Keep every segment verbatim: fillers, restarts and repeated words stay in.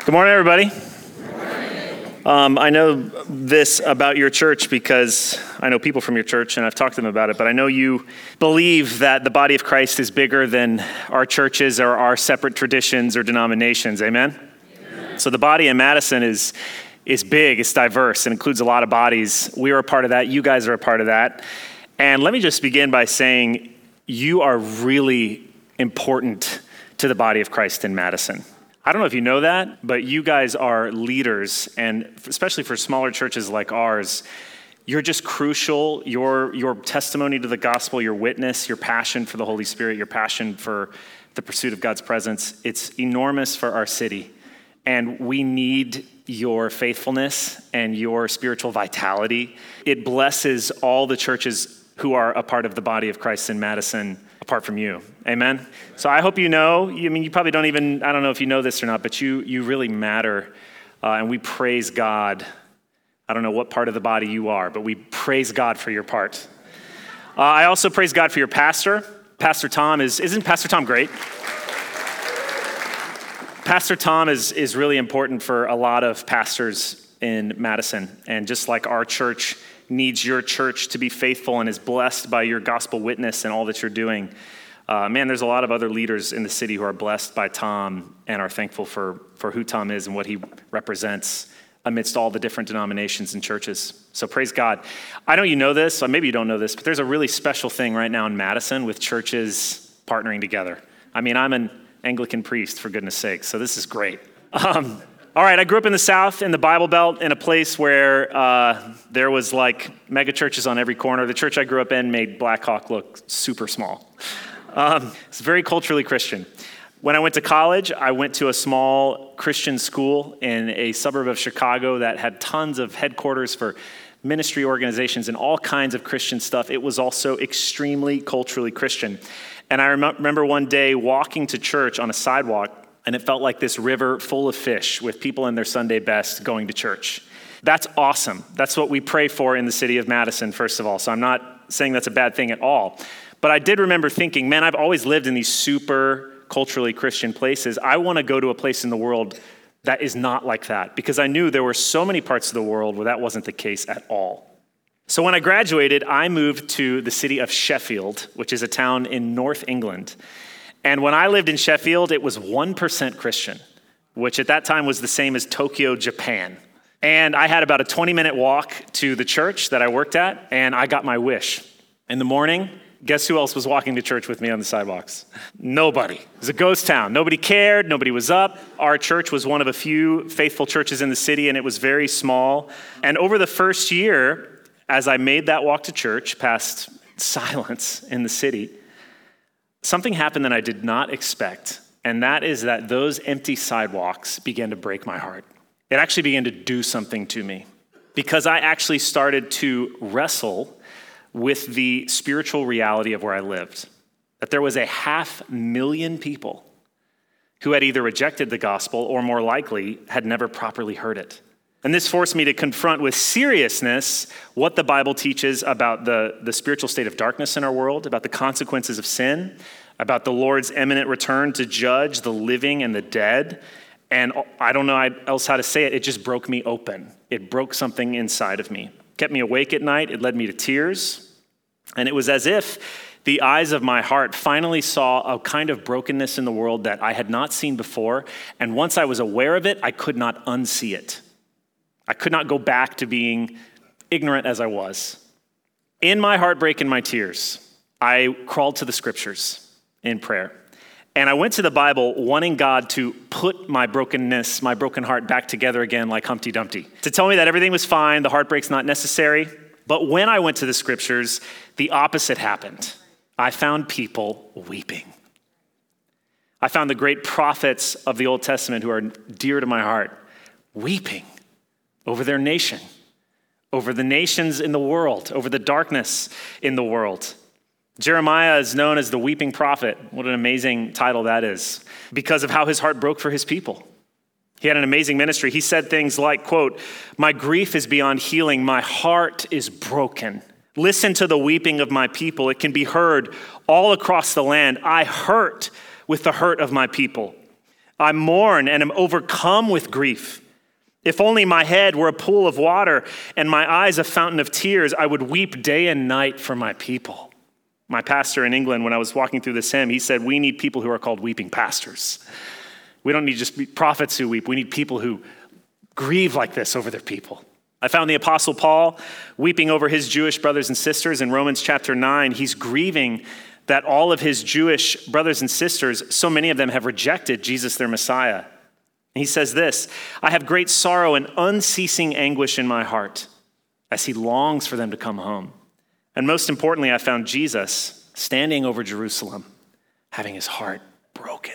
Good morning, everybody. Um, I know this about your church because I know people from your church and I've talked to them about it, but I know you believe that the body of Christ is bigger than our churches or our separate traditions or denominations. Amen? Amen. So the body in Madison is is big, it's diverse, it includes a lot of bodies. We are a part of that, you guys are a part of that. And let me just begin by saying you are really important to the body of Christ in Madison. I don't know if you know that, but you guys are leaders, and especially for smaller churches like ours, you're just crucial. Your your testimony to the gospel, your witness, your passion for the Holy Spirit, your passion for the pursuit of God's presence, it's enormous for our city. And we need your faithfulness and your spiritual vitality. It blesses all the churches who are a part of the body of Christ in Madison apart from you. Amen? So I hope you know, I mean, you probably don't even, I don't know if you know this or not, but you you really matter. Uh, and we praise God. I don't know what part of the body you are, but we praise God for your part. Uh, I also praise God for your pastor. Pastor Tom is, isn't Pastor Tom great? Pastor Tom is, is really important for a lot of pastors in Madison. And just like our church needs your church to be faithful and is blessed by your gospel witness and all that you're doing. Uh, man, there's a lot of other leaders in the city who are blessed by Tom and are thankful for, for who Tom is and what he represents amidst all the different denominations and churches. So praise God. I know you know this, or maybe you don't know this, but there's a really special thing right now in Madison with churches partnering together. I mean, I'm an Anglican priest, for goodness sake, so this is great. Um, All right, I grew up in the South, in the Bible Belt, in a place where uh, there was like mega churches on every corner. The church I grew up in made Black Hawk look super small. Um, it's very culturally Christian. When I went to college, I went to a small Christian school in a suburb of Chicago that had tons of headquarters for ministry organizations and all kinds of Christian stuff. It was also extremely culturally Christian. And I rem- remember one day walking to church on a sidewalk, and it felt like this river full of fish with people in their Sunday best going to church. That's awesome. That's what we pray for in the city of Madison, first of all. So I'm not saying that's a bad thing at all. But I did remember thinking, man, I've always lived in these super culturally Christian places. I want to go to a place in the world that is not like that, because I knew there were so many parts of the world where that wasn't the case at all. So when I graduated, I moved to the city of Sheffield, which is a town in North England. And when I lived in Sheffield, it was one percent Christian, which at that time was the same as Tokyo, Japan. And I had about a twenty minute walk to the church that I worked at, and I got my wish. In the morning, guess who else was walking to church with me on the sidewalks? Nobody. It was a ghost town. Nobody cared. Nobody was up. Our church was one of a few faithful churches in the city, and it was very small. And over the first year, as I made that walk to church past silence in the city, something happened that I did not expect, and that is that those empty sidewalks began to break my heart. It actually began to do something to me, because I actually started to wrestle with the spiritual reality of where I lived, that there was a half million people who had either rejected the gospel or, more likely, had never properly heard it. And this forced me to confront with seriousness what the Bible teaches about the, the spiritual state of darkness in our world, about the consequences of sin, about the Lord's imminent return to judge the living and the dead. And I don't know else how to say it. It just broke me open. It broke something inside of me. It kept me awake at night. It led me to tears. And it was as if the eyes of my heart finally saw a kind of brokenness in the world that I had not seen before. And once I was aware of it, I could not unsee it. I could not go back to being ignorant as I was. In my heartbreak and my tears, I crawled to the scriptures in prayer. And I went to the Bible wanting God to put my brokenness, my broken heart back together again like Humpty Dumpty, to tell me that everything was fine, the heartbreak's not necessary. But when I went to the scriptures, the opposite happened. I found people weeping. I found the great prophets of the Old Testament who are dear to my heart weeping over their nation, over the nations in the world, over the darkness in the world. Jeremiah is known as the weeping prophet. What an amazing title that is, because of how his heart broke for his people. He had an amazing ministry. He said things like, quote, "My grief is beyond healing. My heart is broken. Listen to the weeping of my people. It can be heard all across the land. I hurt with the hurt of my people. I mourn and am overcome with grief. If only my head were a pool of water and my eyes a fountain of tears, I would weep day and night for my people. My pastor in England, when I was walking through this hymn, he said, we need people who are called weeping pastors. We don't need just prophets who weep. We need people who grieve like this over their people. I found the Apostle Paul weeping over his Jewish brothers and sisters in Romans chapter nine. He's grieving that all of his Jewish brothers and sisters, so many of them have rejected Jesus, their Messiah. He says this, I have great sorrow and unceasing anguish in my heart as he longs for them to come home. And most importantly, I found Jesus standing over Jerusalem, having his heart broken.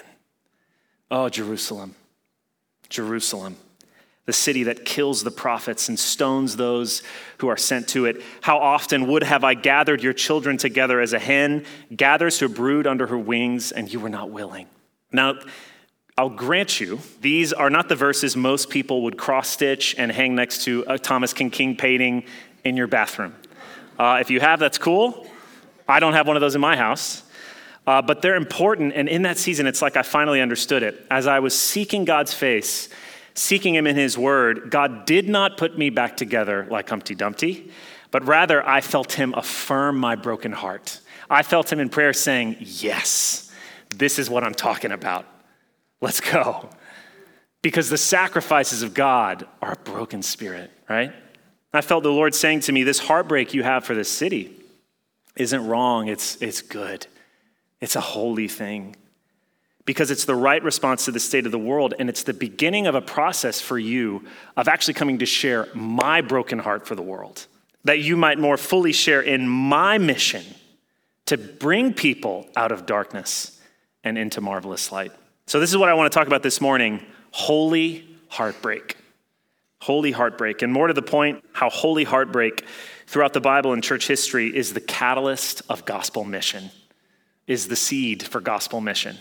Oh, Jerusalem, Jerusalem, the city that kills the prophets and stones those who are sent to it. How often would have I gathered your children together as a hen gathers her brood under her wings, and you were not willing. Now, I'll grant you, these are not the verses most people would cross-stitch and hang next to a Thomas King King painting in your bathroom. Uh, if you have, that's cool. I don't have one of those in my house. Uh, but they're important, and in that season, it's like I finally understood it. As I was seeking God's face, seeking him in his word, God did not put me back together like Humpty Dumpty, but rather I felt him affirm my broken heart. I felt him in prayer saying, yes, this is what I'm talking about. Let's go. Because the sacrifices of God are a broken spirit, right? I felt the Lord saying to me, this heartbreak you have for this city isn't wrong, it's, it's good. It's a holy thing. Because it's the right response to the state of the world, and it's the beginning of a process for you of actually coming to share my broken heart for the world, that you might more fully share in my mission to bring people out of darkness and into marvelous light. So this is what I want to talk about this morning, holy heartbreak. Holy heartbreak, and more to the point, how holy heartbreak throughout the Bible and church history is the catalyst of gospel mission, is the seed for gospel mission.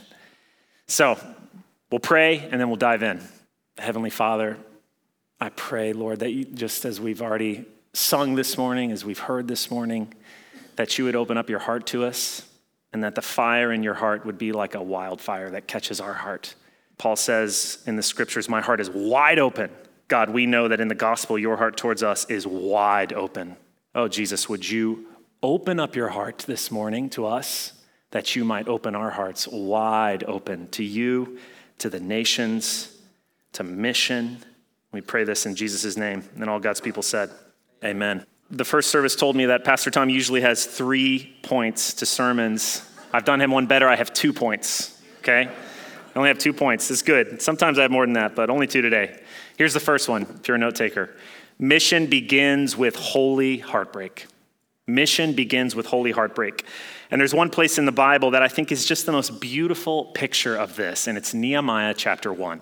So we'll pray and then we'll dive in. Heavenly Father, I pray, Lord, that you, just as we've already sung this morning, as we've heard this morning, that you would open up your heart to us and that the fire in your heart would be like a wildfire that catches our heart. Paul says in the scriptures, my heart is wide open. God, we know that in the gospel, your heart towards us is wide open. Oh, Jesus, would you open up your heart this morning to us, that you might open our hearts wide open to you, to the nations, to mission. We pray this in Jesus' name. And all God's people said, amen. The first service told me that Pastor Tom usually has three points to sermons. I've done him one better. I have two points, okay? I only have two points. It's good. Sometimes I have more than that, but only two today. Here's the first one, if you're a note taker. Mission begins with holy heartbreak. Mission begins with holy heartbreak. And there's one place in the Bible that I think is just the most beautiful picture of this, and it's Nehemiah chapter one.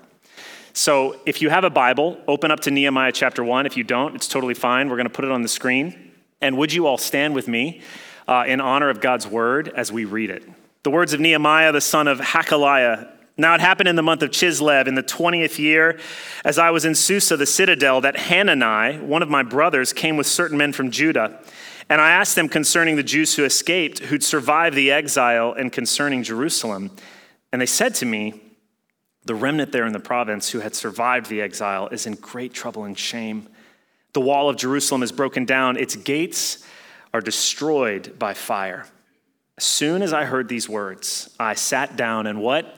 So if you have a Bible, open up to Nehemiah chapter one. If you don't, it's totally fine. We're going to put it on the screen. And would you all stand with me uh, in honor of God's word as we read it? The words of Nehemiah, the son of Hakaliah. Now it happened in the month of Chislev in the twentieth year, as I was in Susa, the citadel, that Hanani, one of my brothers, came with certain men from Judah. And I asked them concerning the Jews who escaped, who'd survived the exile, and concerning Jerusalem. And they said to me, the remnant there in the province who had survived the exile is in great trouble and shame. The wall of Jerusalem is broken down. Its gates are destroyed by fire. As soon as I heard these words, I sat down and what?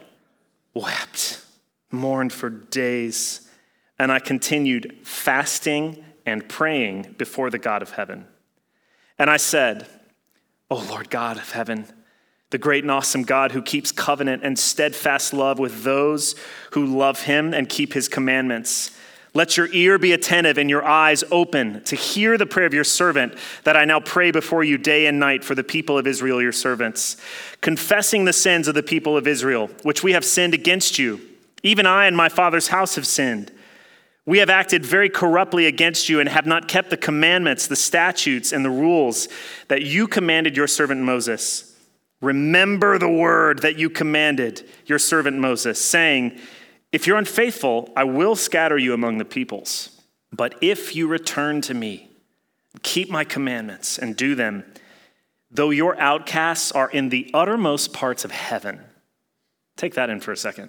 Wept, mourned for days. And I continued fasting and praying before the God of heaven. And I said, O Lord God of heaven, the great and awesome God who keeps covenant and steadfast love with those who love him and keep his commandments, let your ear be attentive and your eyes open to hear the prayer of your servant that I now pray before you day and night for the people of Israel, your servants, confessing the sins of the people of Israel, which we have sinned against you. Even I and my father's house have sinned. We have acted very corruptly against you and have not kept the commandments, the statutes, and the rules that you commanded your servant Moses. Remember the word that you commanded your servant Moses, saying, if you're unfaithful, I will scatter you among the peoples. But if you return to me, keep my commandments and do them, though your outcasts are in the uttermost parts of heaven. Take that in for a second.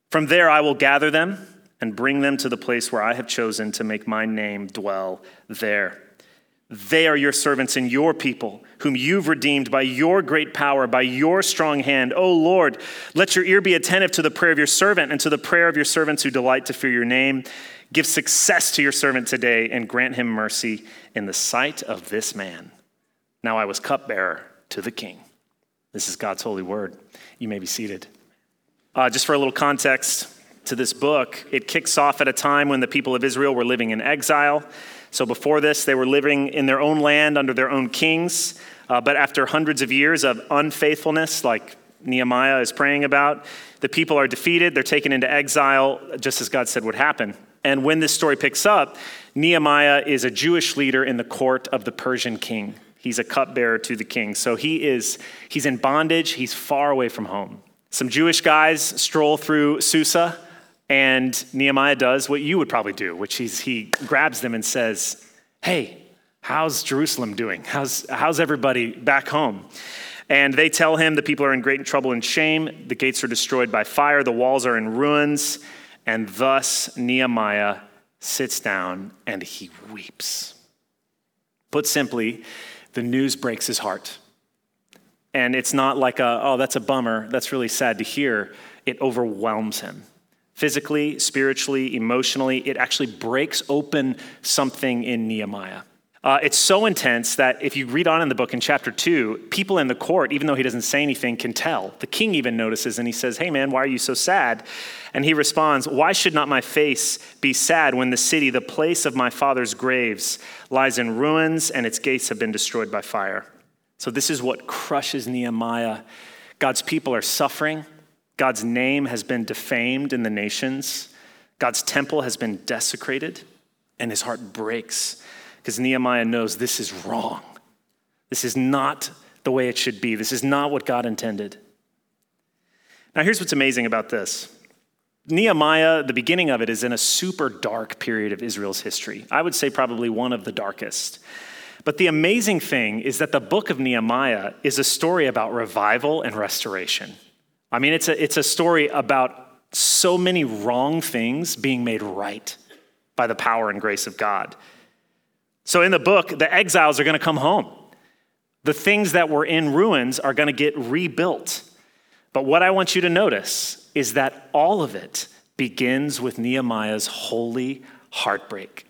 From there I will gather them and bring them to the place where I have chosen to make my name dwell there. They are your servants and your people, whom you've redeemed by your great power, by your strong hand. O Lord, let your ear be attentive to the prayer of your servant and to the prayer of your servants who delight to fear your name. Give success to your servant today and grant him mercy in the sight of this man. Now I was cupbearer to the king. This is God's holy word. You may be seated. Uh, just for a little context to this book, it kicks off at a time when the people of Israel were living in exile. So before this, they were living in their own land under their own kings. Uh, but after hundreds of years of unfaithfulness, like Nehemiah is praying about, the people are defeated. They're taken into exile, just as God said would happen. And when this story picks up, Nehemiah is a Jewish leader in the court of the Persian king. He's a cupbearer to the king. So he is, he's in bondage. He's far away from home. Some Jewish guys stroll through Susa, and Nehemiah does what you would probably do, which is he grabs them and says, hey, how's Jerusalem doing? How's, how's everybody back home? And they tell him the people are in great trouble and shame. The gates are destroyed by fire. The walls are in ruins. And thus Nehemiah sits down and he weeps. Put simply, the news breaks his heart. And it's not like, a, oh, that's a bummer. That's really sad to hear. It overwhelms him. Physically, spiritually, emotionally, it actually breaks open something in Nehemiah. Uh, it's so intense that if you read on in the book in chapter two, people in the court, even though he doesn't say anything, can tell. The king even notices and he says, hey man, why are you so sad? And he responds, why should not my face be sad when the city, the place of my father's graves, lies in ruins and its gates have been destroyed by fire? So this is what crushes Nehemiah. God's people are suffering. God's name has been defamed in the nations. God's temple has been desecrated, and his heart breaks because Nehemiah knows this is wrong. This is not the way it should be. This is not what God intended. Now, here's what's amazing about this. Nehemiah, the beginning of it, is in a super dark period of Israel's history. I would say probably one of the darkest. But the amazing thing is that the book of Nehemiah is a story about revival and restoration. I mean, it's a, it's a story about so many wrong things being made right by the power and grace of God. So in the book, the exiles are going to come home. The things that were in ruins are going to get rebuilt. But what I want you to notice is that all of it begins with Nehemiah's holy heartbreak.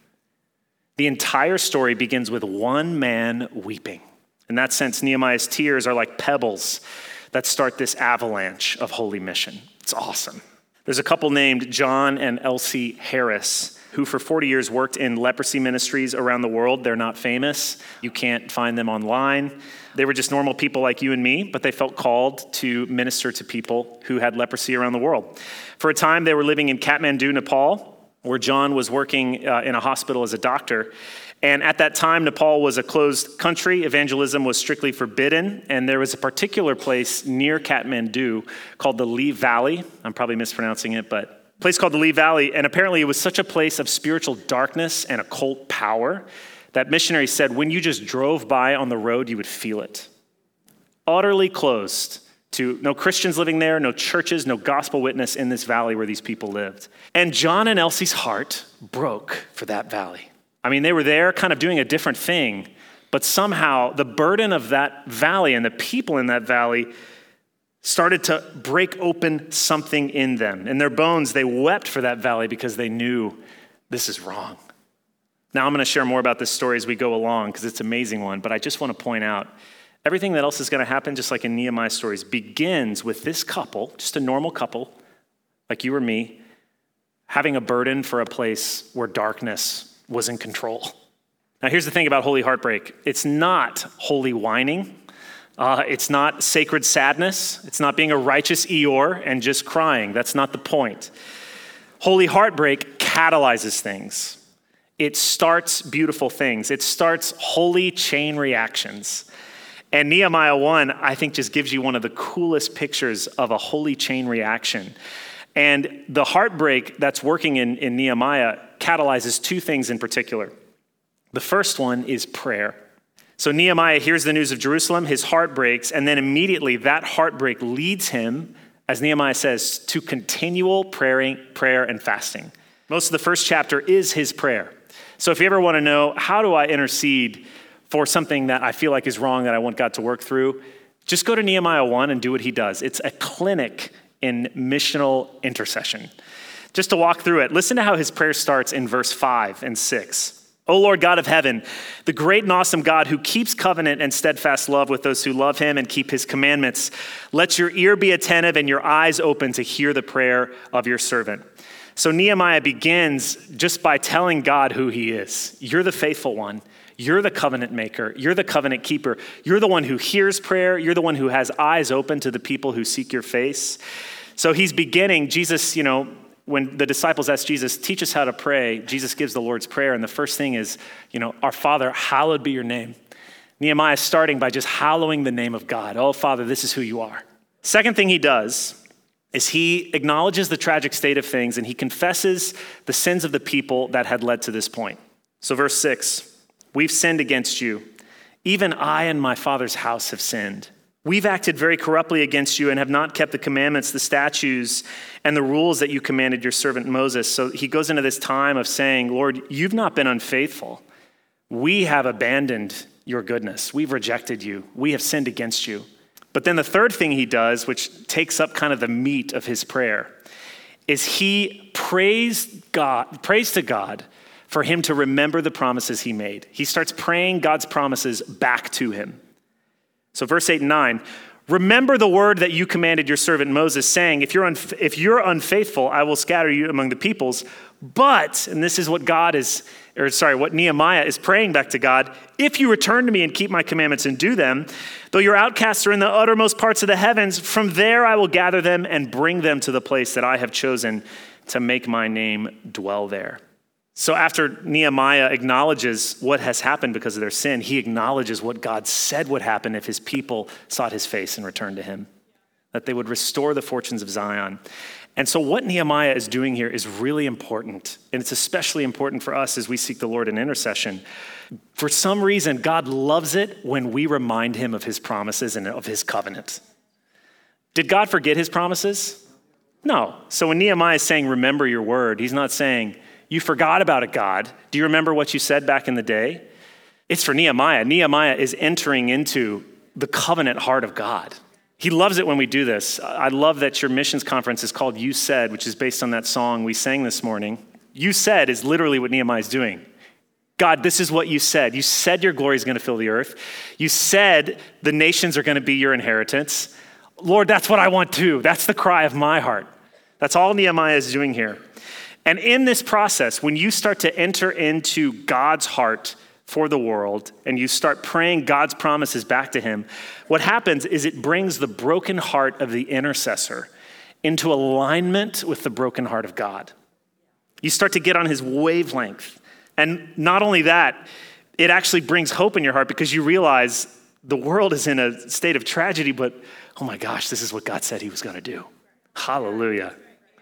The entire story begins with one man weeping. In that sense, Nehemiah's tears are like pebbles that start this avalanche of holy mission. It's awesome. There's a couple named John and Elsie Harris who for forty years worked in leprosy ministries around the world. They're not famous. You can't find them online. They were just normal people like you and me, but they felt called to minister to people who had leprosy around the world. For a time, they were living in Kathmandu, Nepal, where John was working uh, in a hospital as a doctor. And at that time, Nepal was a closed country. Evangelism was strictly forbidden. And there was a particular place near Kathmandu called the Lee Valley. I'm probably mispronouncing it, but a place called the Lee Valley. And apparently it was such a place of spiritual darkness and occult power that missionaries said when you just drove by on the road, you would feel it. Utterly closed to no Christians living there, no churches, no gospel witness in this valley where these people lived. And John and Elsie's heart broke for that valley. I mean, they were there kind of doing a different thing, but somehow the burden of that valley and the people in that valley started to break open something in them. In their bones, they wept for that valley because they knew this is wrong. Now, I'm going to share more about this story as we go along because it's an amazing one, but I just want to point out everything that else is going to happen, just like in Nehemiah's stories, begins with this couple, just a normal couple, like you or me, having a burden for a place where darkness was in control. Now, here's the thing about holy heartbreak. It's not holy whining. Uh, it's not sacred sadness. It's not being a righteous Eeyore and just crying. That's not the point. Holy heartbreak catalyzes things. It starts beautiful things. It starts holy chain reactions. And Nehemiah one, I think, just gives you one of the coolest pictures of a holy chain reaction. And the heartbreak that's working in, in Nehemiah catalyzes two things in particular. The first one is prayer. So Nehemiah hears the news of Jerusalem, his heart breaks, and then immediately that heartbreak leads him as Nehemiah says, to continual praying, prayer and fasting. Most of the first chapter is his prayer. So if you ever want to know, how do I intercede for something that I feel like is wrong that I want God to work through, just go to Nehemiah one and do what he does. It's a clinic in missional intercession. Just to walk through it, listen to how his prayer starts in verse five and six. O Lord God of heaven, the great and awesome God who keeps covenant and steadfast love with those who love him and keep his commandments, let your ear be attentive and your eyes open to hear the prayer of your servant. So Nehemiah begins just by telling God who he is. You're the faithful one. You're the covenant maker. You're the covenant keeper. You're the one who hears prayer. You're the one who has eyes open to the people who seek your face. So he's beginning, Jesus, you know, when the disciples ask Jesus, teach us how to pray, Jesus gives the Lord's Prayer. And the first thing is, you know, our Father, hallowed be your name. Nehemiah is starting by just hallowing the name of God. Oh, Father, this is who you are. Second thing he does is he acknowledges the tragic state of things and he confesses the sins of the people that had led to this point. So verse six, we've sinned against you. Even I and my father's house have sinned. We've acted very corruptly against you and have not kept the commandments, the statutes, and the rules that you commanded your servant Moses. So he goes into this time of saying, Lord, you've not been unfaithful. We have abandoned your goodness. We've rejected you. We have sinned against you. But then the third thing he does, which takes up kind of the meat of his prayer, is he prays God, prays to God for him to remember the promises he made. He starts praying God's promises back to him. So verse eight and nine, remember the word that you commanded your servant Moses, saying, if you're, unf- if you're unfaithful, I will scatter you among the peoples. But, and this is what God is, or sorry, what Nehemiah is praying back to God, if you return to me and keep my commandments and do them, though your outcasts are in the uttermost parts of the heavens, from there I will gather them and bring them to the place that I have chosen to make my name dwell there. So after Nehemiah acknowledges what has happened because of their sin, he acknowledges what God said would happen if his people sought his face and returned to him, that they would restore the fortunes of Zion. And so what Nehemiah is doing here is really important, and it's especially important for us as we seek the Lord in intercession. For some reason, God loves it when we remind him of his promises and of his covenant. Did God forget his promises? No. So when Nehemiah is saying, remember your word, he's not saying, you forgot about it, God. Do you remember what you said back in the day? It's for Nehemiah. Nehemiah is entering into the covenant heart of God. He loves it when we do this. I love that your missions conference is called You Said, which is based on that song we sang this morning. You Said is literally what Nehemiah is doing. God, this is what you said. You said your glory is going to fill the earth. You said the nations are going to be your inheritance. Lord, that's what I want too. That's the cry of my heart. That's all Nehemiah is doing here. And in this process, when you start to enter into God's heart for the world and you start praying God's promises back to him, what happens is it brings the broken heart of the intercessor into alignment with the broken heart of God. You start to get on his wavelength. And not only that, it actually brings hope in your heart because you realize the world is in a state of tragedy, but oh my gosh, this is what God said he was going to do. Hallelujah.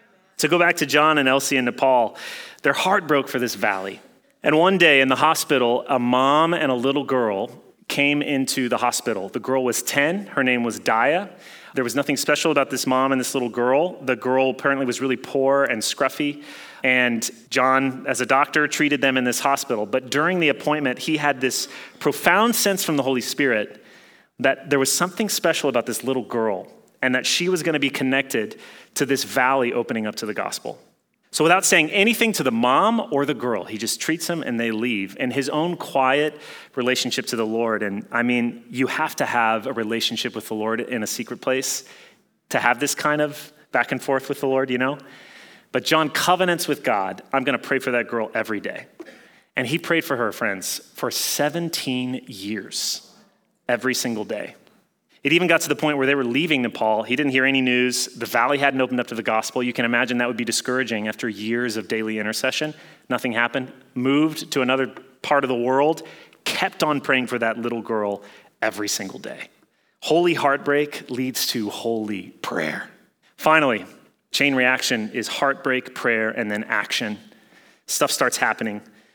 So go back to John and Elsie and Nepal. Their heart broke for this valley. And one day in the hospital, a mom and a little girl came into the hospital. The girl was ten. Her name was Daya. There was nothing special about this mom and this little girl. The girl apparently was really poor and scruffy. And John, as a doctor, treated them in this hospital. But during the appointment, he had this profound sense from the Holy Spirit that there was something special about this little girl and that she was going to be connected to this valley opening up to the gospel. So without saying anything to the mom or the girl, he just treats them and they leave in his own quiet relationship to the Lord. And I mean, you have to have a relationship with the Lord in a secret place to have this kind of back and forth with the Lord, you know? But John covenants with God, I'm going to pray for that girl every day. And he prayed for her, friends, for seventeen years, every single day. It even got to the point where they were leaving Nepal. He didn't hear any news. The valley hadn't opened up to the gospel. You can imagine that would be discouraging after years of daily intercession. Nothing happened. Moved to another part of the world. Kept on praying for that little girl every single day. Holy heartbreak leads to holy prayer. Finally, chain reaction is heartbreak, prayer, and then action. Stuff starts happening.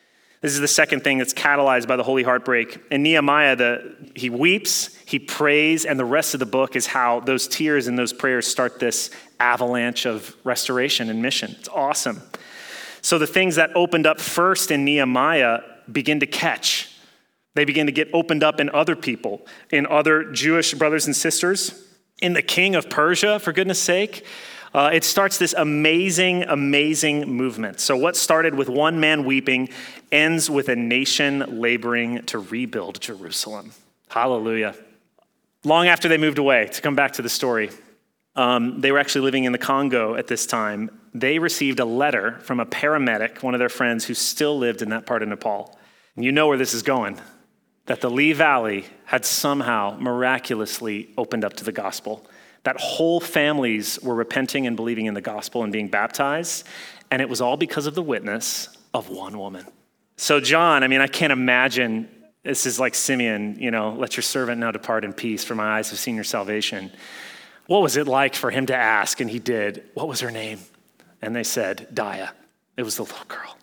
This is the second thing that's catalyzed by the holy heartbreak. In Nehemiah, the, he weeps, he prays, and the rest of the book is how those tears and those prayers start this avalanche of restoration and mission. It's awesome. So the things that opened up first in Nehemiah begin to catch. They begin to get opened up in other people, in other Jewish brothers and sisters, in the king of Persia, for goodness sake. Uh, it starts this amazing, amazing movement. So what started with one man weeping ends with a nation laboring to rebuild Jerusalem. Hallelujah. Long after they moved away, to come back to the story, um, they were actually living in the Congo at this time. They received a letter from a paramedic, one of their friends who still lived in that part of Nepal. And you know where this is going, that the Lee Valley had somehow miraculously opened up to the gospel. That whole families were repenting and believing in the gospel and being baptized, and it was all because of the witness of one woman. So John, I mean, I can't imagine, this is like Simeon, you know, let your servant now depart in peace, for my eyes have seen your salvation. What was it like for him to ask? And he did. What was her name? And they said, Dia. It was the little girl.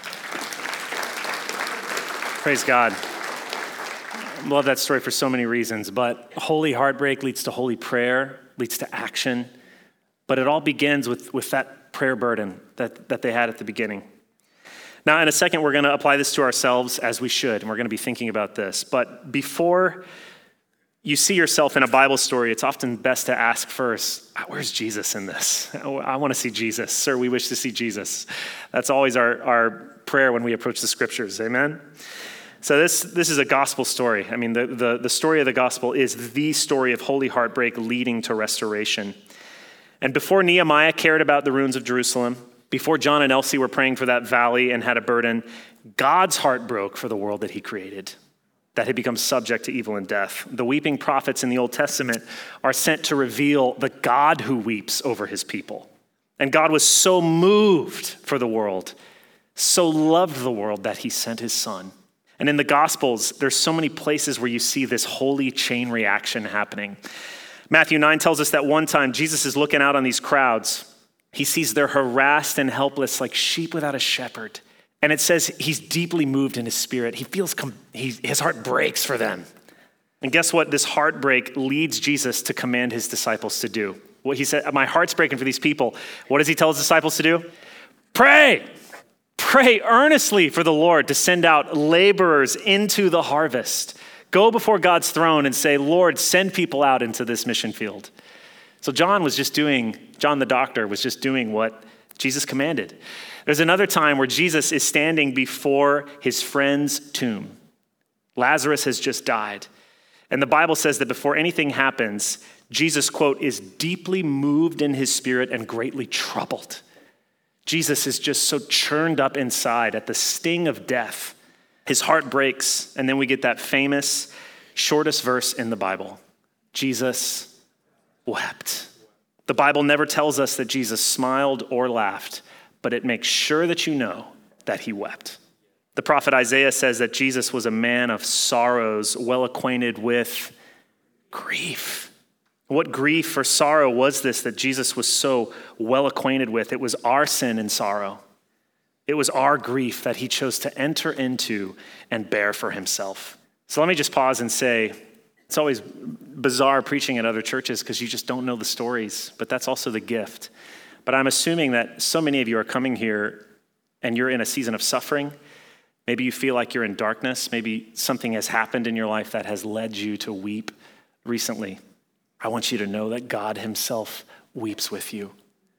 Praise God. I love that story for so many reasons, but holy heartbreak leads to holy prayer, leads to action, but it all begins with, with that prayer burden that, that they had at the beginning. Now, in a second, we're going to apply this to ourselves, as we should, and we're going to be thinking about this. But before you see yourself in a Bible story, it's often best to ask first, where's Jesus in this? I want to see Jesus. Sir, we wish to see Jesus. That's always our, our prayer when we approach the scriptures, amen? So this, this is a gospel story. I mean, the, the, the story of the gospel is the story of holy heartbreak leading to restoration. And before Nehemiah cared about the ruins of Jerusalem, before John and Elsie were praying for that valley and had a burden, God's heart broke for the world that he created, that had become subject to evil and death. The weeping prophets in the Old Testament are sent to reveal the God who weeps over his people. And God was so moved for the world, so loved the world that he sent his son. And in the Gospels, there's so many places where you see this holy chain reaction happening. Matthew nine tells us that one time Jesus is looking out on these crowds. He sees they're harassed and helpless like sheep without a shepherd. And it says he's deeply moved in his spirit. He feels, com- he, his heart breaks for them. And guess what? This heartbreak leads Jesus to command his disciples to do. What he said, my heart's breaking for these people. What does he tell his disciples to do? Pray. Pray earnestly for the Lord to send out laborers into the harvest. Go before God's throne and say, Lord, send people out into this mission field. So John was just doing, John the doctor was just doing what Jesus commanded. There's another time where Jesus is standing before his friend's tomb. Lazarus has just died. And the Bible says that before anything happens, Jesus, quote, is deeply moved in his spirit and greatly troubled. Jesus is just so churned up inside at the sting of death. His heart breaks, and then we get that famous, shortest verse in the Bible. Jesus wept. The Bible never tells us that Jesus smiled or laughed, but it makes sure that you know that he wept. The prophet Isaiah says that Jesus was a man of sorrows, well acquainted with grief. What grief or sorrow was this that Jesus was so well acquainted with? It was our sin and sorrow. It was our grief that he chose to enter into and bear for himself. So let me just pause and say, it's always bizarre preaching at other churches because you just don't know the stories, but that's also the gift. But I'm assuming that so many of you are coming here and you're in a season of suffering. Maybe you feel like you're in darkness. Maybe something has happened in your life that has led you to weep recently. I want you to know that God himself weeps with you.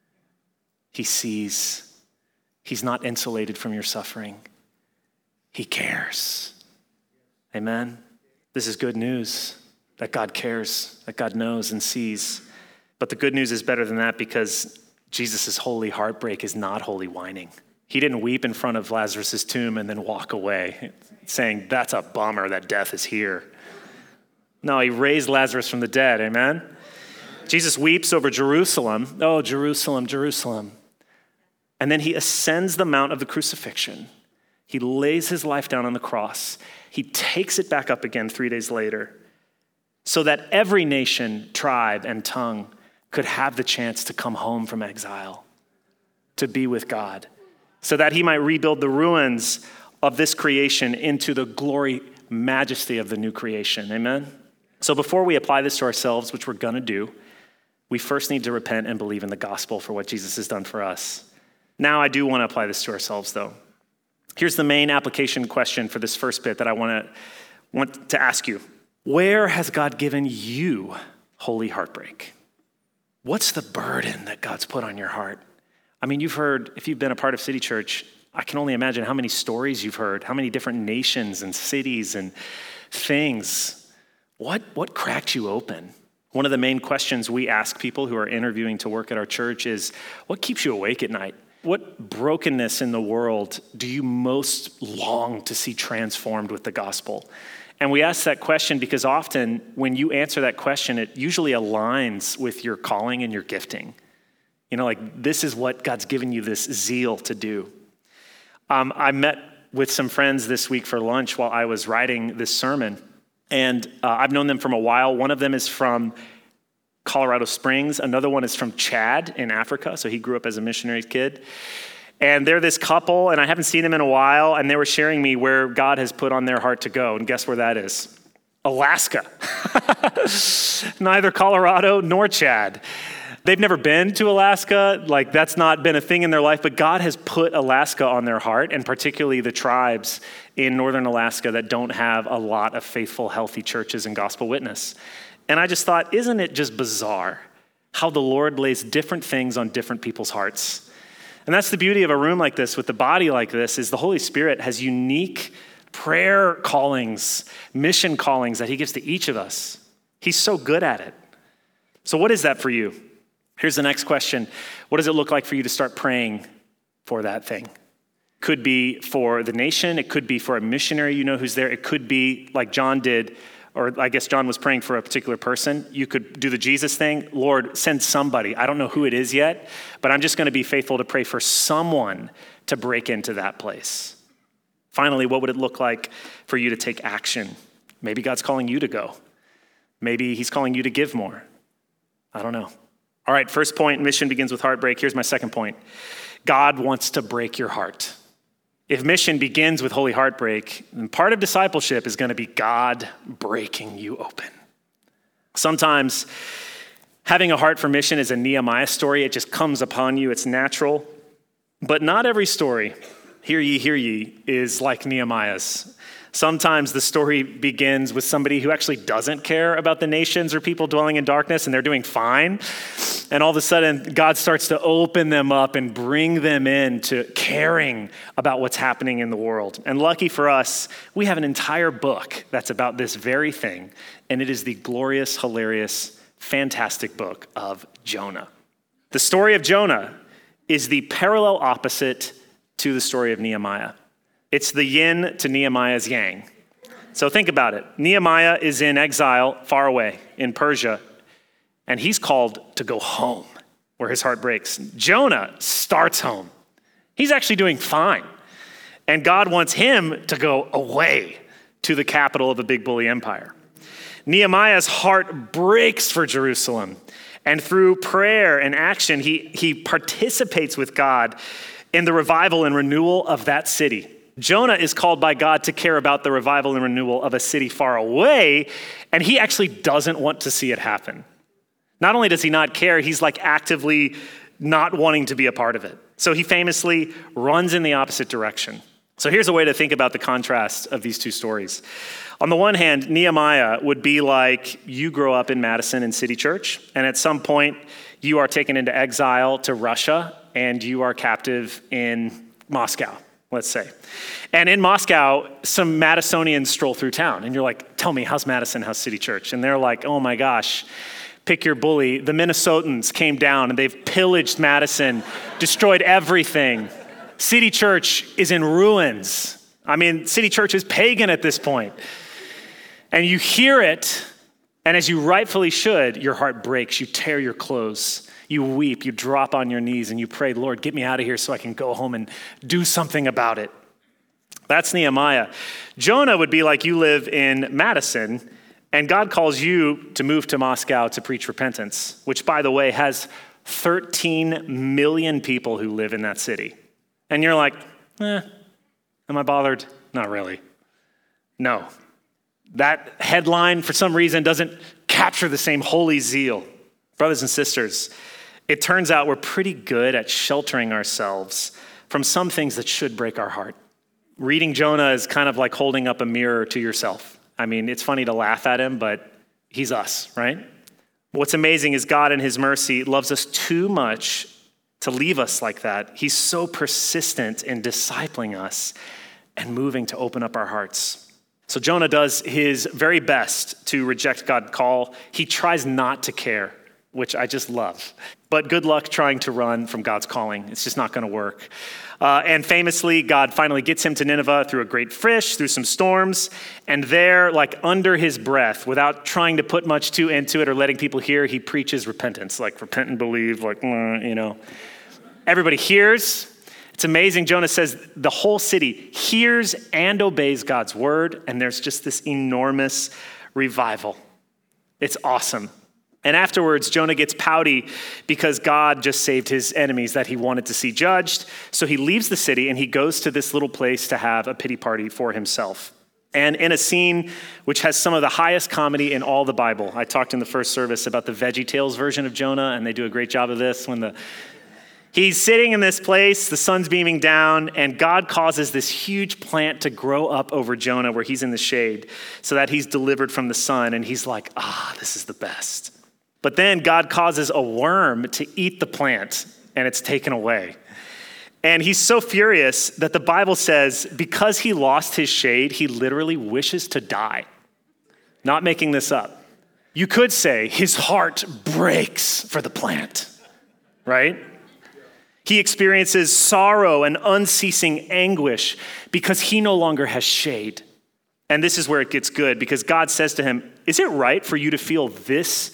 He sees. He's not insulated from your suffering. He cares. Amen? This is good news, that God cares, that God knows and sees. But the good news is better than that because Jesus' holy heartbreak is not holy whining. He didn't weep in front of Lazarus' tomb and then walk away, saying, that's a bummer that death is here. No, he raised Lazarus from the dead, amen? Jesus weeps over Jerusalem. Oh, Jerusalem, Jerusalem. And then he ascends the mount of the crucifixion. He lays his life down on the cross. He takes it back up again three days later so that every nation, tribe, and tongue could have the chance to come home from exile, to be with God, so that he might rebuild the ruins of this creation into the glory, majesty of the new creation. Amen? So before we apply this to ourselves, which we're going to do, we first need to repent and believe in the gospel for what Jesus has done for us. Now, I do want to apply this to ourselves, though. Here's the main application question for this first bit that I want to want to ask you. Where has God given you holy heartbreak? What's the burden that God's put on your heart? I mean, you've heard, if you've been a part of City Church, I can only imagine how many stories you've heard, how many different nations and cities and things. What, what cracked you open? One of the main questions we ask people who are interviewing to work at our church is, what keeps you awake at night? What brokenness in the world do you most long to see transformed with the gospel? And we ask that question because often when you answer that question, it usually aligns with your calling and your gifting. You know, like this is what God's given you this zeal to do. Um, I met with some friends this week for lunch while I was writing this sermon. And uh, I've known them from a while. One of them is from Colorado Springs. Another one is from Chad in Africa. So he grew up as a missionary kid. And they're this couple, and I haven't seen them in a while, and they were sharing me where God has put on their heart to go. And guess where that is? Alaska. Neither Colorado nor Chad. They've never been to Alaska. Like, that's not been a thing in their life, but God has put Alaska on their heart, and particularly the tribes in northern Alaska that don't have a lot of faithful, healthy churches and gospel witness. And I just thought, isn't it just bizarre how the Lord lays different things on different people's hearts? And that's the beauty of a room like this, with the body like this, is the Holy Spirit has unique prayer callings, mission callings that he gives to each of us. He's so good at it. So what is that for you? Here's the next question. What does it look like for you to start praying for that thing? Could be for the nation. It could be for a missionary you know who's there. It could be like John did, or I guess John was praying for a particular person. You could do the Jesus thing. Lord, send somebody. I don't know who it is yet, but I'm just going to be faithful to pray for someone to break into that place. Finally, what would it look like for you to take action? Maybe God's calling you to go. Maybe he's calling you to give more. I don't know. All right, first point, mission begins with heartbreak. Here's my second point. God wants to break your heart. If mission begins with holy heartbreak, then part of discipleship is going to be God breaking you open. Sometimes having a heart for mission is a Nehemiah story. It just comes upon you. It's natural. But not every story, hear ye, hear ye, is like Nehemiah's. Sometimes the story begins with somebody who actually doesn't care about the nations or people dwelling in darkness, and they're doing fine. And all of a sudden, God starts to open them up and bring them into caring about what's happening in the world. And lucky for us, we have an entire book that's about this very thing, and it is the glorious, hilarious, fantastic book of Jonah. The story of Jonah is the parallel opposite to the story of Nehemiah. It's the yin to Nehemiah's yang. So think about it. Nehemiah is in exile far away in Persia, and he's called to go home where his heart breaks. Jonah starts home. He's actually doing fine. And God wants him to go away to the capital of the big bully empire. Nehemiah's heart breaks for Jerusalem. And through prayer and action, he, he participates with God in the revival and renewal of that city. Jonah is called by God to care about the revival and renewal of a city far away, and he actually doesn't want to see it happen. Not only does he not care, he's like actively not wanting to be a part of it. So he famously runs in the opposite direction. So here's a way to think about the contrast of these two stories. On the one hand, Nehemiah would be like you grow up in Madison and City Church, and at some point you are taken into exile to Russia, and you are captive in Moscow, let's say. And in Moscow, some Madisonians stroll through town, and you're like, tell me, how's Madison, how's City Church? And they're like, oh my gosh, pick your bully. The Minnesotans came down, and they've pillaged Madison, destroyed everything. City Church is in ruins. I mean, City Church is pagan at this point. And you hear it, and as you rightfully should, your heart breaks. You tear your clothes. You weep, you drop on your knees, and you pray, Lord, get me out of here so I can go home and do something about it. That's Nehemiah. Jonah would be like you live in Madison, and God calls you to move to Moscow to preach repentance, which, by the way, has thirteen million people who live in that city. And you're like, eh, Am I bothered? Not really. No. That headline, for some reason, doesn't capture the same holy zeal. Brothers and sisters, it turns out we're pretty good at sheltering ourselves from some things that should break our heart. Reading Jonah is kind of like holding up a mirror to yourself. I mean, it's funny to laugh at him, but he's us, right? What's amazing is God in his mercy loves us too much to leave us like that. He's so persistent in discipling us and moving to open up our hearts. So Jonah does his very best to reject God's call. He tries not to care, which I just love. But good luck trying to run from God's calling. It's just not going to work. Uh, and famously, God finally gets him to Nineveh through a great fish, through some storms. And there, like under his breath, without trying to put much too into it or letting people hear, he preaches repentance, like repent and believe, like, mm, you know. Everybody hears. It's amazing. Jonah says the whole city hears and obeys God's word, and there's just this enormous revival. It's awesome. And afterwards, Jonah gets pouty because God just saved his enemies that he wanted to see judged. So he leaves the city and he goes to this little place to have a pity party for himself. And in a scene which has some of the highest comedy in all the Bible. I talked in the first service about the VeggieTales version of Jonah, and they do a great job of this when the He's sitting in this place, the sun's beaming down, and God causes this huge plant to grow up over Jonah where he's in the shade so that he's delivered from the sun. And he's like, ah, this is the best. But then God causes a worm to eat the plant, and it's taken away. And he's so furious that the Bible says because he lost his shade, he literally wishes to die. Not making this up. You could say his heart breaks for the plant, right? He experiences sorrow and unceasing anguish because he no longer has shade. And this is where it gets good, because God says to him, is it right for you to feel this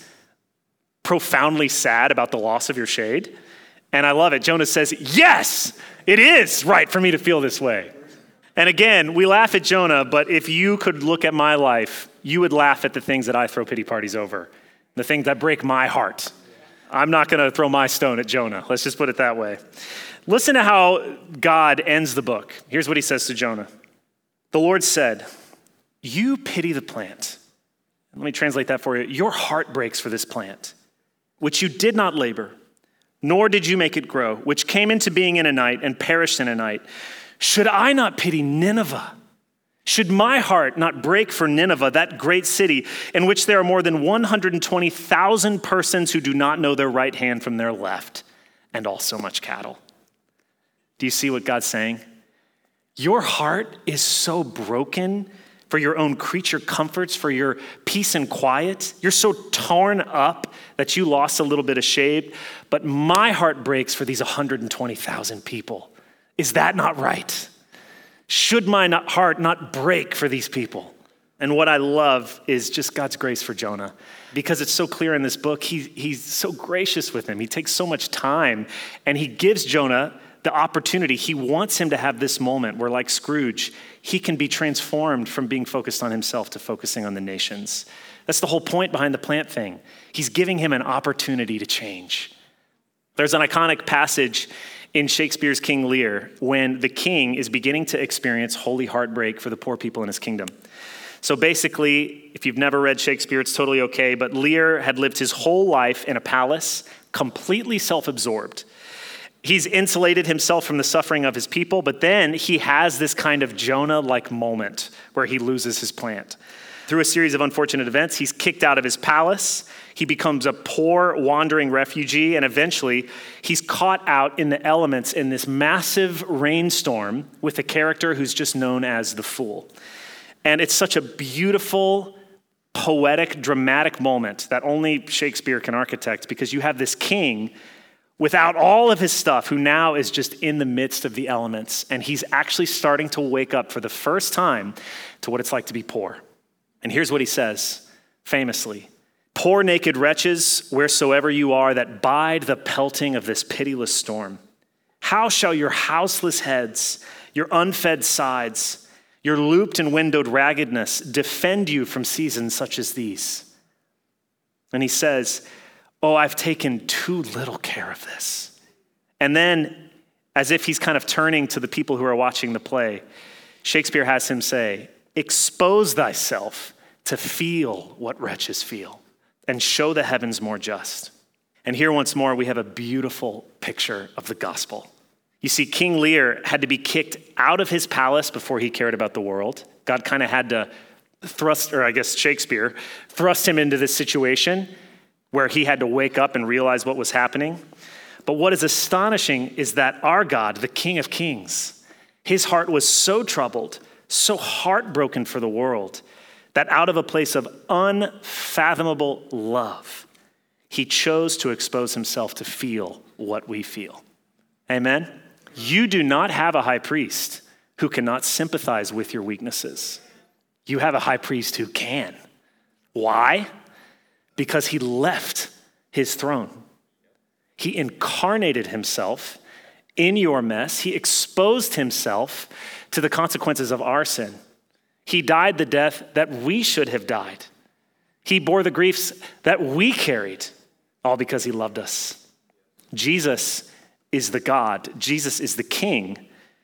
profoundly sad about the loss of your shade? And I love it. Jonah says, yes, it is right for me to feel this way. And again, we laugh at Jonah, but if you could look at my life, you would laugh at the things that I throw pity parties over, the things that break my heart. I'm not going to throw my stone at Jonah. Let's just put it that way. Listen to how God ends the book. Here's what he says to Jonah. The Lord said, you pity the plant. Let me translate that for you. Your heart breaks for this plant, which you did not labor, nor did you make it grow, which came into being in a night and perished in a night. Should I not pity Nineveh? Should my heart not break for Nineveh, that great city in which there are more than one hundred twenty thousand persons who do not know their right hand from their left, and also much cattle? Do you see what God's saying? Your heart is so broken for your own creature comforts, for your peace and quiet. You're so torn up that you lost a little bit of shade, but my heart breaks for these one hundred twenty thousand people. Is that not right? Should my not, heart not break for these people? And what I love is just God's grace for Jonah, because it's so clear in this book. He, he's so gracious with him. He takes so much time, and he gives Jonah the opportunity. He wants him to have this moment where, like Scrooge, he can be transformed from being focused on himself to focusing on the nations. That's the whole point behind the plant thing. He's giving him an opportunity to change. There's an iconic passage in Shakespeare's King Lear when the king is beginning to experience holy heartbreak for the poor people in his kingdom. So basically, if you've never read Shakespeare, it's totally okay, but Lear had lived his whole life in a palace, completely self-absorbed. He's insulated himself from the suffering of his people, but then he has this kind of Jonah-like moment where he loses his plant. Through a series of unfortunate events, he's kicked out of his palace. He becomes a poor, wandering refugee, and eventually he's caught out in the elements in this massive rainstorm with a character who's just known as the Fool. And it's such a beautiful, poetic, dramatic moment that only Shakespeare can architect, because you have this king without all of his stuff who now is just in the midst of the elements, and he's actually starting to wake up for the first time to what it's like to be poor. And here's what he says, famously. Poor naked wretches, wheresoever you are, that bide the pelting of this pitiless storm. How shall your houseless heads, your unfed sides, your looped and windowed raggedness defend you from seasons such as these? And he says, oh, I've taken too little care of this. And then, as if he's kind of turning to the people who are watching the play, Shakespeare has him say, expose thyself to feel what wretches feel and show the heavens more just. And here once more, we have a beautiful picture of the gospel. You see, King Lear had to be kicked out of his palace before he cared about the world. God kind of had to thrust, or I guess Shakespeare, thrust him into this situation where he had to wake up and realize what was happening. But what is astonishing is that our God, the King of Kings, his heart was so troubled, so heartbroken for the world, that out of a place of unfathomable love, he chose to expose himself to feel what we feel. Amen? You do not have a high priest who cannot sympathize with your weaknesses. You have a high priest who can. Why? Because he left his throne. He incarnated himself in your mess. He exposed himself to the consequences of our sin. He died the death that we should have died. He bore the griefs that we carried, all because he loved us. Jesus is the God, Jesus is the King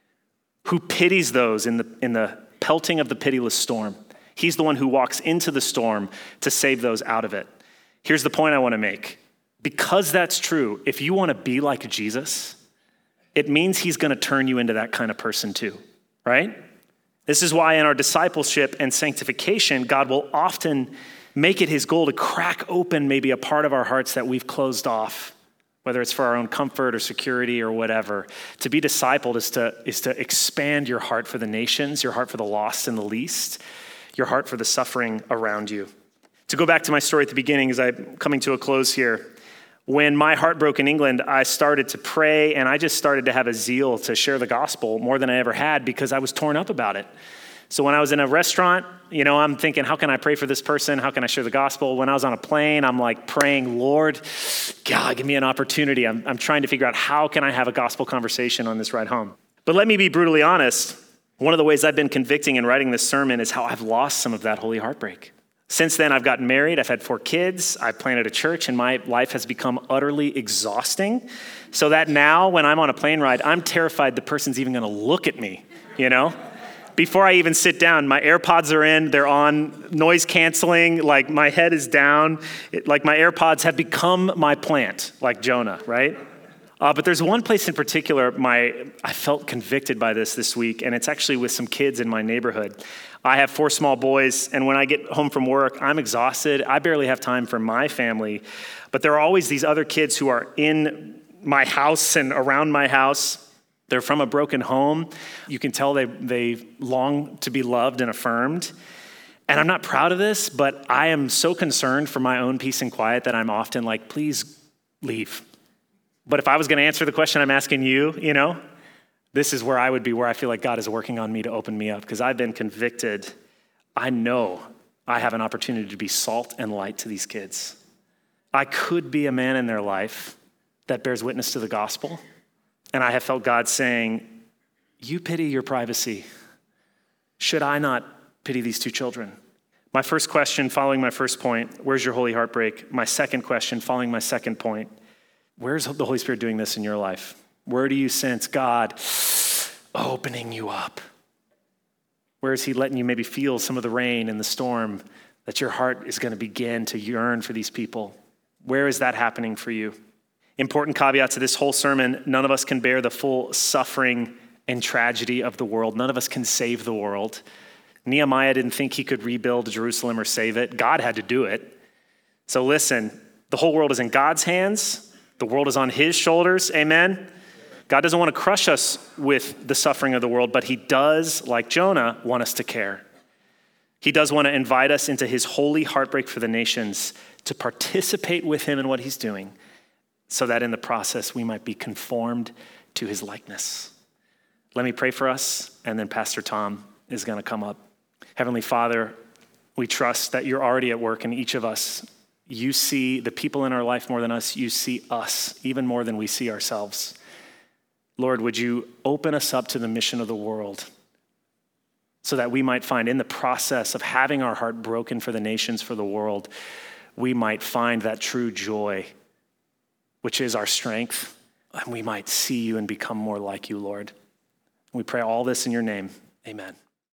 who pities those in the, in the pelting of the pitiless storm. He's the one who walks into the storm to save those out of it. Here's the point I want to make. Because that's true, if you want to be like Jesus, it means he's going to turn you into that kind of person too, right? This is why in our discipleship and sanctification, God will often make it his goal to crack open maybe a part of our hearts that we've closed off, whether it's for our own comfort or security or whatever. To be discipled is to, is to expand your heart for the nations, your heart for the lost and the least, your heart for the suffering around you. To go back to my story at the beginning as I'm coming to a close here, when my heart broke in England, I started to pray and I just started to have a zeal to share the gospel more than I ever had because I was torn up about it. So when I was in a restaurant, you know, I'm thinking, how can I pray for this person? How can I share the gospel? When I was on a plane, I'm like praying, Lord, God, give me an opportunity. I'm, I'm trying to figure out how can I have a gospel conversation on this ride home. But let me be brutally honest. One of the ways I've been convicting in writing this sermon is how I've lost some of that holy heartbreak. Since then, I've gotten married, I've had four kids, I've planted a church, and my life has become utterly exhausting. So that now, when I'm on a plane ride, I'm terrified the person's even gonna look at me, you know? Before I even sit down, my AirPods are in, they're on, noise canceling, like my head is down, it, like my AirPods have become my plant, like Jonah, right? Uh, but there's one place in particular, my I felt convicted by this this week, and it's actually with some kids in my neighborhood. I have four small boys, and when I get home from work, I'm exhausted. I barely have time for my family, but there are always these other kids who are in my house and around my house. They're from a broken home. You can tell they, they long to be loved and affirmed. And I'm not proud of this, but I am so concerned for my own peace and quiet that I'm often like, please leave. But if I was going to answer the question I'm asking you, you know, this is where I would be, where I feel like God is working on me to open me up, because I've been convicted. I know I have an opportunity to be salt and light to these kids. I could be a man in their life that bears witness to the gospel, and I have felt God saying, you pity your privacy. Should I not pity these two children? My first question, following my first point, where's your holy heartbreak? My second question, following my second point, where's the Holy Spirit doing this in your life? Where do you sense God opening you up? Where is he letting you maybe feel some of the rain and the storm that your heart is going to begin to yearn for these people? Where is that happening for you? Important caveat to this whole sermon, none of us can bear the full suffering and tragedy of the world. None of us can save the world. Nehemiah didn't think he could rebuild Jerusalem or save it. God had to do it. So listen, the whole world is in God's hands. The world is on his shoulders, amen? God doesn't want to crush us with the suffering of the world, but he does, like Jonah, want us to care. He does want to invite us into his holy heartbreak for the nations to participate with him in what he's doing so that in the process we might be conformed to his likeness. Let me pray for us, and then Pastor Tom is going to come up. Heavenly Father, we trust that you're already at work in each of us. You see the people in our life more than us. You see us even more than we see ourselves. Lord, would you open us up to the mission of the world so that we might find in the process of having our heart broken for the nations, for the world, we might find that true joy, which is our strength, and we might see you and become more like you, Lord. We pray all this in your name. Amen.